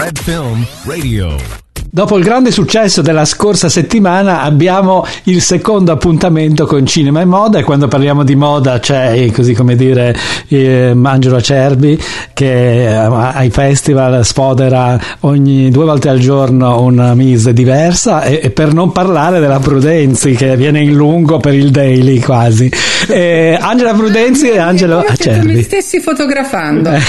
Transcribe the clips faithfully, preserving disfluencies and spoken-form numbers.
Red Film Radio. Dopo il grande successo della scorsa settimana abbiamo il secondo appuntamento con Cinema e Moda, e quando parliamo di moda c'è, così come dire, eh, Angelo Acerbi che ai festival sfodera ogni due volte al giorno una mise diversa, e, e per non parlare della Prudenzi che viene in lungo per il Daily quasi. Eh, Angela Prudenzi e Angelo Acerbi. Mi stessi fotografando. Eh,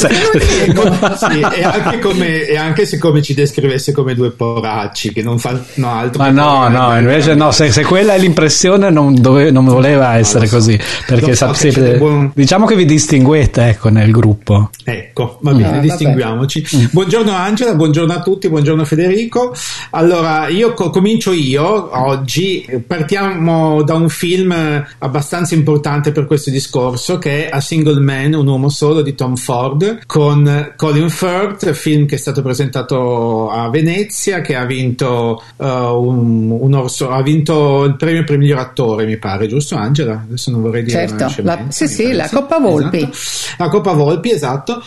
sì. Sì, e anche come e anche se come ci descrivesse come due poracci che non fanno altro. Ma no, no, invece no, se, se quella è l'impressione non, dove, non voleva essere so. così, perché so sapete, buon... diciamo che vi distinguete, ecco, nel gruppo. Ecco, va bene, no, distinguiamoci. Mm. Buongiorno Angela, buongiorno a tutti, buongiorno Federico. Allora, io co- comincio io oggi. Partiamo da un film abbastanza importante per questo discorso, che è A Single Man, un uomo solo di Tom Ford, con Colin Firth, film che è stato presentato a Venezia, che ha vinto uh, un, un orso, ha vinto il premio per miglior attore, mi pare, giusto Angela? Adesso non vorrei dire certo, la, sì sì, penso. La Coppa Volpi, esatto. La Coppa Volpi, esatto.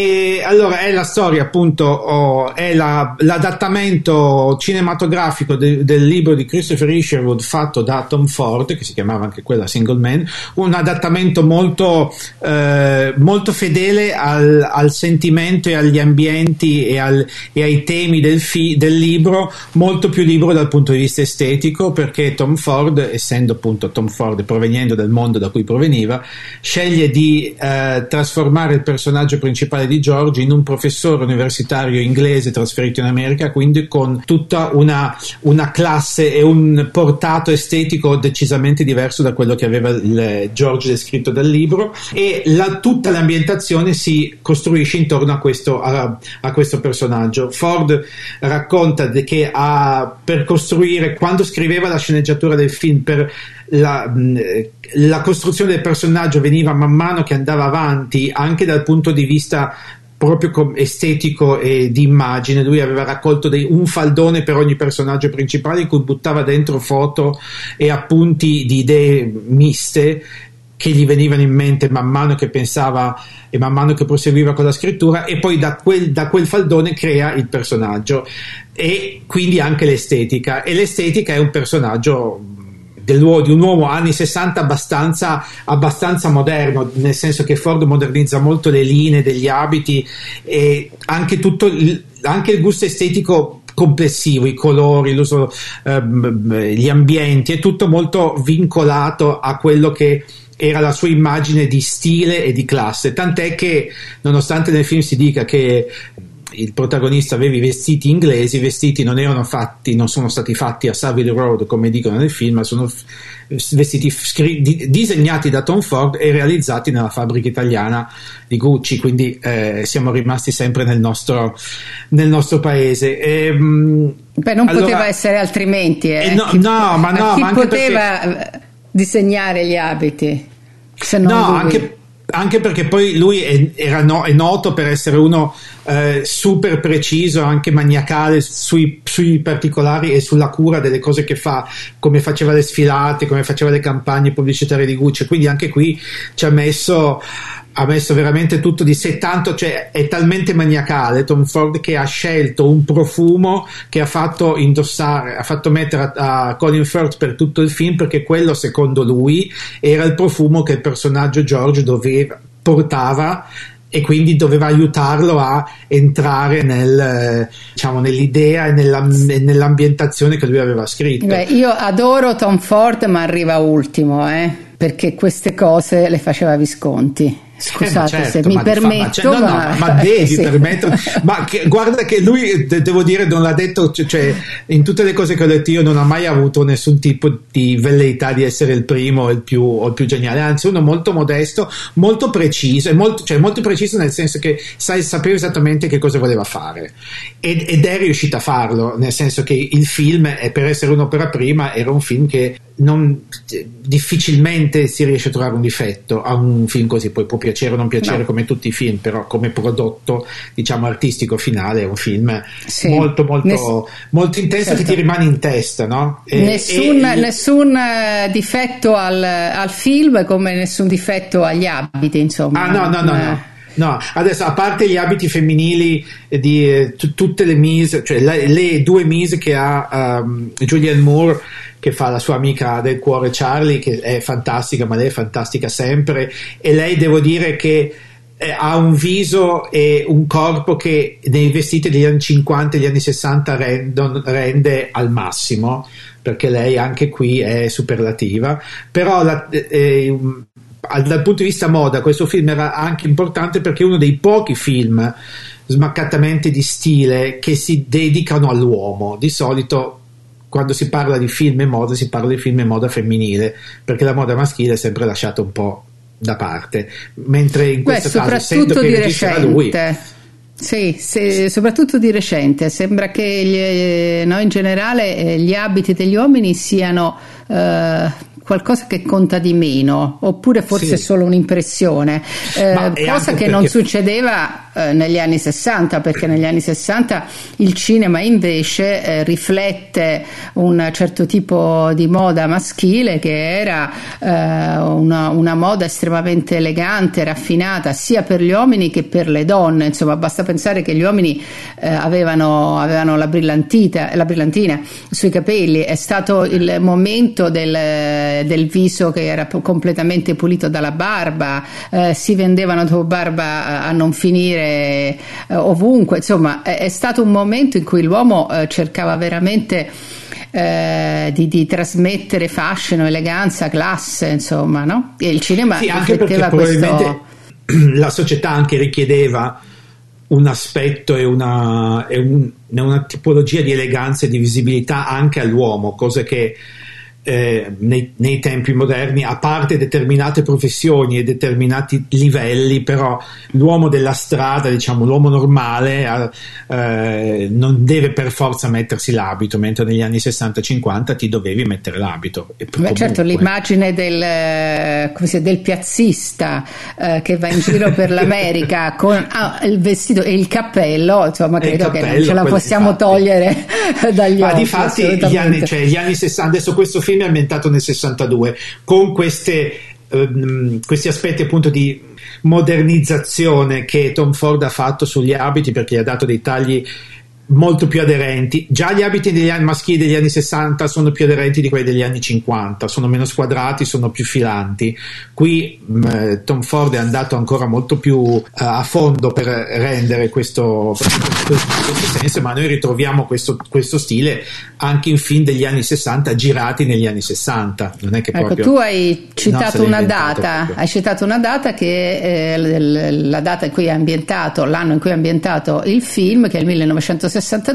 E allora è la storia, appunto, oh, è la, l'adattamento cinematografico de, del libro di Christopher Isherwood fatto da Tom Ford, che si chiamava anche quella Single Man, un adattamento molto eh, molto fedele al, al sentimento e agli ambienti e, al, e ai temi del, fi, del libro, molto più libero dal punto di vista estetico, perché Tom Ford, essendo appunto Tom Ford proveniendo dal mondo da cui proveniva, sceglie di eh, trasformare il personaggio principale di George in un professore universitario inglese trasferito in America, quindi con tutta una, una classe e un portato estetico decisamente diverso da quello che aveva il George descritto dal libro, e la, tutta l'ambientazione si costruisce intorno a questo, a, a questo personaggio. Ford racconta che ha, per costruire, quando scriveva la sceneggiatura del film, per la, la costruzione del personaggio veniva man mano che andava avanti, anche dal punto di vista proprio estetico e di immagine. Lui aveva raccolto dei, un faldone per ogni personaggio principale in cui buttava dentro foto e appunti di idee miste che gli venivano in mente man mano che pensava e man mano che proseguiva con la scrittura, e poi da quel, da quel faldone crea il personaggio e quindi anche l'estetica, e l'estetica è un personaggio Del, di un uomo anni sessanta abbastanza, abbastanza moderno, nel senso che Ford modernizza molto le linee degli abiti e anche tutto il, anche il gusto estetico complessivo, i colori, l'uso, ehm, gli ambienti, è tutto molto vincolato a quello che era la sua immagine di stile e di classe, tant'è che nonostante nel film si dica che il protagonista aveva i vestiti inglesi, i vestiti non erano fatti, non sono stati fatti a Savile Row come dicono nel film, ma sono vestiti scri- di- disegnati da Tom Ford e realizzati nella fabbrica italiana di Gucci, quindi eh, siamo rimasti sempre nel nostro, nel nostro paese. E, Beh, non allora, poteva essere altrimenti, eh. eh, no, chi, no, ma no, chi ma anche poteva perché... disegnare gli abiti se non no, lui. anche anche perché poi lui è, era no, è noto per essere uno eh, super preciso, anche maniacale sui, sui particolari e sulla cura delle cose che fa, come faceva le sfilate, come faceva le campagne pubblicitarie di Gucci, quindi anche qui ci ha messo ha messo veramente tutto di sé, tanto, cioè è talmente maniacale Tom Ford che ha scelto un profumo che ha fatto indossare, ha fatto mettere a, a Colin Firth per tutto il film, perché quello secondo lui era il profumo che il personaggio George doveva, portava, e quindi doveva aiutarlo a entrare nel, diciamo, nell'idea e nella, nell'ambientazione che lui aveva scritto. Beh, io adoro Tom Ford, ma arriva ultimo, eh, perché queste cose le faceva Visconti. Scusate, eh, certo, se mi permetto, fa, ma, cioè, no, no, ma, ma devi sì. permettere, ma che, guarda che lui, de, devo dire, non l'ha detto, cioè in tutte le cose che ho detto io non ha mai avuto nessun tipo di velleità di essere il primo o il più, o il più geniale, anzi uno molto modesto, molto preciso, e molto, cioè molto preciso nel senso che sai, sapeva esattamente che cosa voleva fare ed, ed è riuscito a farlo, nel senso che il film, è, per essere un'opera prima, era un film che non, difficilmente si riesce a trovare un difetto a un film così. Poi può piacere o non piacere, no, come tutti i film, però come prodotto, diciamo, artistico finale è un film sì. molto molto Ness- molto intenso, certo, che ti rimane in testa, no? E, nessun, e, nessun difetto al, al film, come nessun difetto agli abiti, insomma. Ah no no no, no. No, adesso a parte gli abiti femminili di eh, t- tutte le Mise, cioè le, le due Mise che ha um, Julianne Moore, che fa la sua amica del cuore Charlie, che è fantastica, ma lei è fantastica sempre, e lei devo dire che eh, ha un viso e un corpo che nei vestiti degli anni cinquanta e degli anni sessanta rendo, rende al massimo, perché lei anche qui è superlativa, però la, eh, dal punto di vista moda questo film era anche importante perché è uno dei pochi film smaccatamente di stile che si dedicano all'uomo. Di solito quando si parla di film e moda si parla di film e moda femminile, perché la moda maschile è sempre lasciata un po' da parte, mentre in questo Beh, caso essendo che di regista era lui. Sì, sì, soprattutto di recente sembra che gli, no, in generale gli abiti degli uomini siano eh, qualcosa che conta di meno, oppure forse sì. solo un'impressione, eh, cosa che non succedeva eh, negli anni sessanta, perché negli anni sessanta il cinema invece eh, riflette un certo tipo di moda maschile che era eh, una, una moda estremamente elegante, raffinata, sia per gli uomini che per le donne. Insomma, basta pensare che gli uomini eh, avevano, avevano la brillantita, la brillantina sui capelli. È stato il momento del del viso che era completamente pulito dalla barba, eh, si vendevano dopo barba a non finire eh, ovunque. Insomma, è, è stato un momento in cui l'uomo eh, cercava veramente eh, di, di trasmettere fascino, eleganza, classe, insomma, no? E il cinema sì, anche perché probabilmente questo... la società anche richiedeva un aspetto e una, e un, una tipologia di eleganza e di visibilità anche all'uomo, cose che Eh, nei, nei tempi moderni, a parte determinate professioni e determinati livelli, però l'uomo della strada, diciamo l'uomo normale eh, non deve per forza mettersi l'abito, mentre negli anni sessanta cinquanta ti dovevi mettere l'abito. E Beh, certo, l'immagine del, come si, del piazzista eh, che va in giro per l'America con ah, il vestito e il cappello, insomma, credo cappello, che non ce la possiamo togliere dagli ma occhi. Difatti gli anni, cioè, gli anni sessanta, adesso questo film è ambientato nel sessantadue con queste, um, questi aspetti appunto di modernizzazione che Tom Ford ha fatto sugli abiti, perché gli ha dato dei tagli molto più aderenti. Già gli abiti degli anni maschili degli anni sessanta sono più aderenti di quelli degli anni cinquanta, sono meno squadrati, sono più filanti. Qui mh, Tom Ford è andato ancora molto più uh, a fondo per rendere questo, questo, questo senso, ma noi ritroviamo questo, questo stile anche in film degli anni sessanta girati negli anni sessanta. Non è che ecco, proprio tu hai citato no, una data proprio. hai citato una data che è la data in cui è ambientato, l'anno in cui è ambientato il film, che è il millenovecentosessantadue.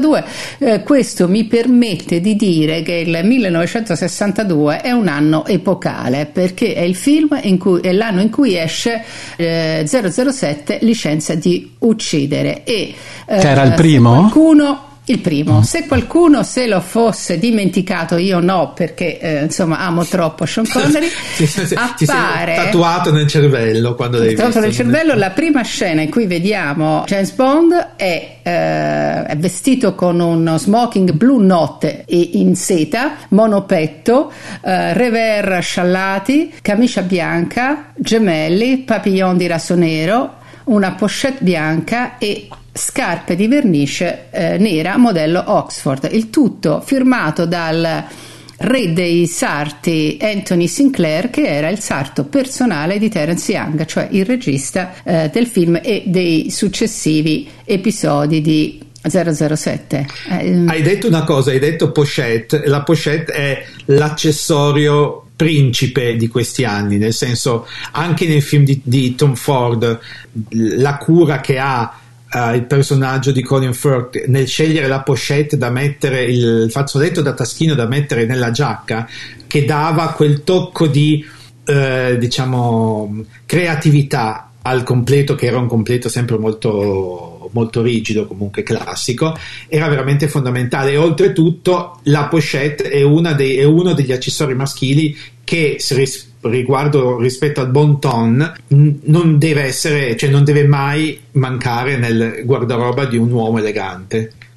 Eh, questo mi permette di dire che il millenovecentosessantadue è un anno epocale, perché è il film in cui è l'anno in cui esce eh, zero zero sette Licenza di uccidere, e eh, che era il primo? Qualcuno Il primo, se qualcuno se lo fosse dimenticato, io no, perché eh, insomma amo troppo Sean Connery. Ti sei appare tatuato nel cervello quando l'hai tatuato visto. nel cervello. La prima scena in cui vediamo James Bond è, eh, è vestito con uno smoking blu notte e in seta, monopetto, eh, revers sciallati, camicia bianca, gemelli, papillon di raso nero, una pochette bianca e scarpe di vernice eh, nera modello Oxford, il tutto firmato dal re dei sarti Anthony Sinclair, che era il sarto personale di Terence Young, cioè il regista eh, del film e dei successivi episodi di zero zero sette. Eh, hai detto una cosa, hai detto pochette. La pochette è l'accessorio principe di questi anni, nel senso, anche nei film di, di Tom Ford, la cura che ha Uh, il personaggio di Colin Firth nel scegliere la pochette da mettere, il fazzoletto da taschino da mettere nella giacca, che dava quel tocco di uh, diciamo creatività al completo, che era un completo sempre molto molto rigido, comunque classico, era veramente fondamentale. E oltretutto la pochette è, una dei, è uno degli accessori maschili che ris- riguardo rispetto al bon ton non deve essere, cioè non deve mai mancare nel guardaroba di un uomo elegante.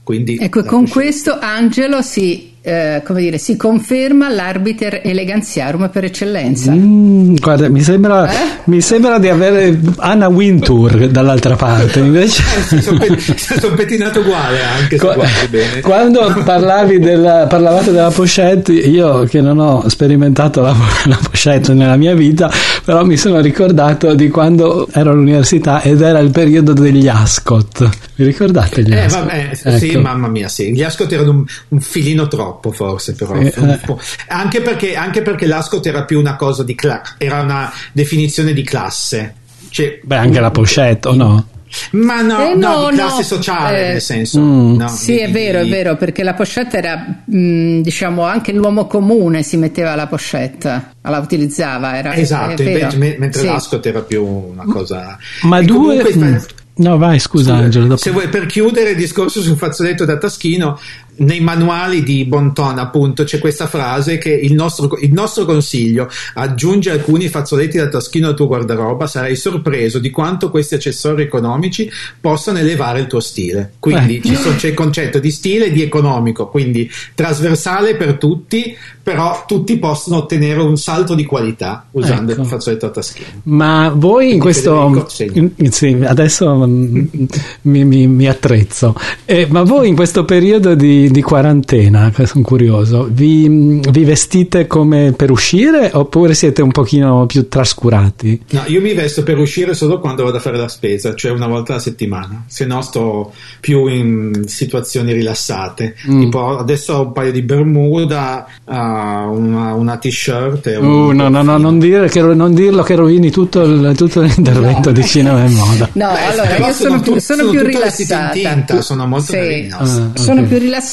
Quindi, ecco, con questo Angelo si, eh, come dire, si conferma l'arbiter elegantiarum per eccellenza. Mm, guarda, mi sembra, eh? mi sembra di avere Anna Wintour dall'altra parte, invece. Eh, sono, sono pettinato uguale anche se Qu- guardi bene. Quando parlavi della, parlavate della pochette, io che non ho sperimentato la, la pochette nella mia vita, però mi sono ricordato di quando ero all'università ed era il periodo degli Ascot. Vi ricordate gli eh, Ascot? Vabbè, ecco. Sì, mamma mia, sì. Gli Ascot erano un, un filino troppo, forse, però. Eh, un po'. Anche perché, anche perché l'Ascot era più una cosa di classe, era una definizione di classe. Cioè, beh, anche la pochette, o no? Ma no, eh no, no, di classe no. sociale, eh, nel senso. Mm. No, sì, di, è vero, di, è vero, perché la pochette era, mh, diciamo, anche l'uomo comune si metteva la pochette, la utilizzava. Era, esatto, invece, mentre sì. l'Ascot era più una cosa. Ma e due. Comunque, no, vai, scusa, Angelo. Dopo... Se vuoi, per chiudere il discorso sul fazzoletto da taschino, nei manuali di Bonton appunto c'è questa frase che il nostro, il nostro consiglio: aggiungi alcuni fazzoletti da taschino al tuo guardaroba, sarai sorpreso di quanto questi accessori economici possano elevare il tuo stile. Quindi eh. ci sono, c'è il concetto di stile e di economico, quindi trasversale per tutti, però tutti possono ottenere un salto di qualità usando ecco. il fazzoletto da taschino. Ma voi quindi in questo in, sì, adesso mi, mi, mi attrezzo eh, ma voi in questo periodo di di quarantena, sono curioso, vi, vi vestite come per uscire oppure siete un pochino più trascurati? No, io mi vesto per uscire solo quando vado a fare la spesa, cioè una volta alla settimana, se no sto più in situazioni rilassate. Mm. Tipo adesso ho un paio di bermuda, uh, una, una t-shirt e un uh, no no no non, dire che, non dirlo che rovini tutto, il, tutto l'intervento no. di cinema e moda. No, Beh, allora io sono, sono più, sono sono più rilassata in tinta, sono molto sì. carini, no? ah, okay. Sono più rilassata,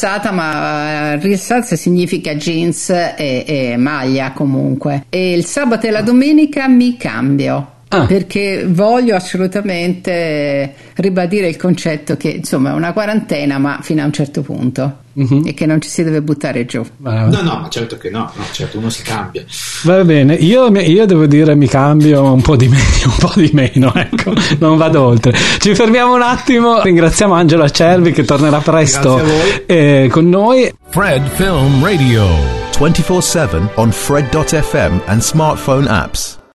ma rilassarsi significa jeans e, e maglia comunque. E il sabato e la domenica mi cambio. Ah. Perché voglio assolutamente ribadire il concetto che insomma è una quarantena ma fino a un certo punto uh-huh. e che non ci si deve buttare giù. No no ma certo che no, no certo uno si cambia. Va bene, io, io devo dire mi cambio un po' di meno, un po' di meno ecco, non vado oltre. Ci fermiamo un attimo, ringraziamo Angelo Acerbi che tornerà presto eh, con noi. Fred Film Radio twenty-four seven on Fred dot f m and smartphone apps.